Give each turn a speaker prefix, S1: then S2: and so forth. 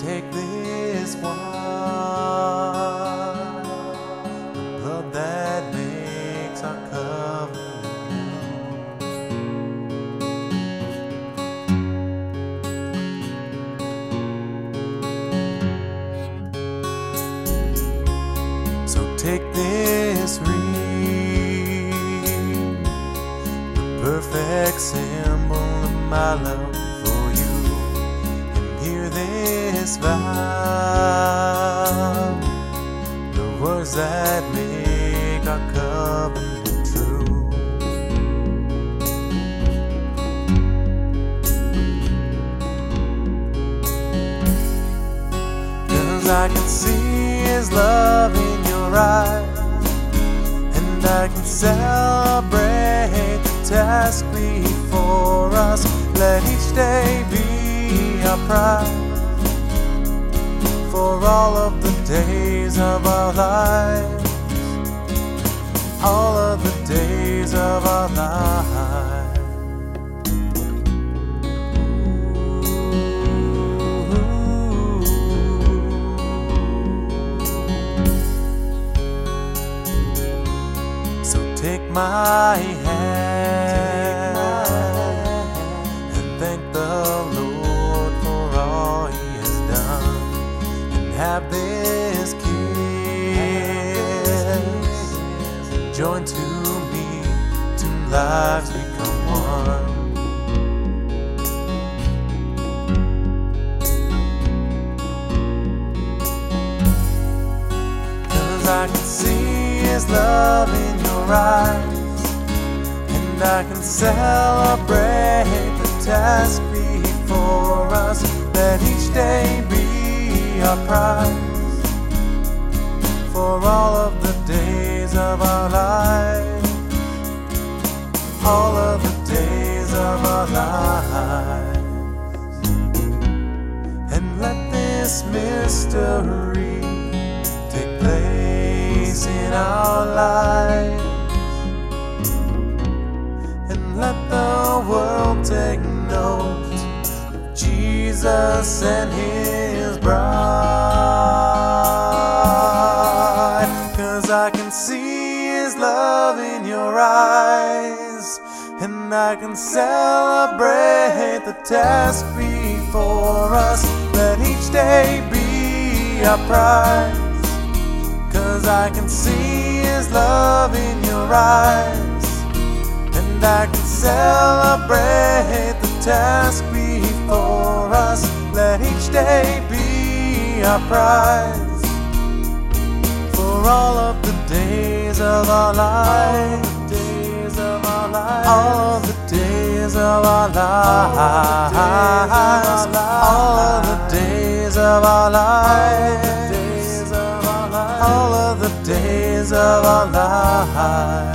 S1: take this wine, the blood that makes our covenant new. So take this ring, the perfect symbol of my love for you, and hear this vow, the words that make our covenant true. 'Cause I can see His love in your eyes, and I can celebrate the task before us. Let each day be our pride, for all of the days of our lives, all of the days of our lives. So take my hand and thank the Lord for all He has done, and have this kiss joined to me, two lives become one. 'Cause I can see His love in your eyes, and I can celebrate the task before us. Let each day be our prize, for all of the days of our lives, all of the days of our lives. And let this mystery take place in our lives, and let the world take note of Jesus and His bride. 'Cause I can see His love in your eyes, and I can celebrate the task before us. Let each day be our prize, 'cause I can see His love in your eyes, and I can celebrate the task before us. Let each day be our prize, for all of the days of our lives, all of the days of our lives, all of the days of our lives, all of the days of our lives.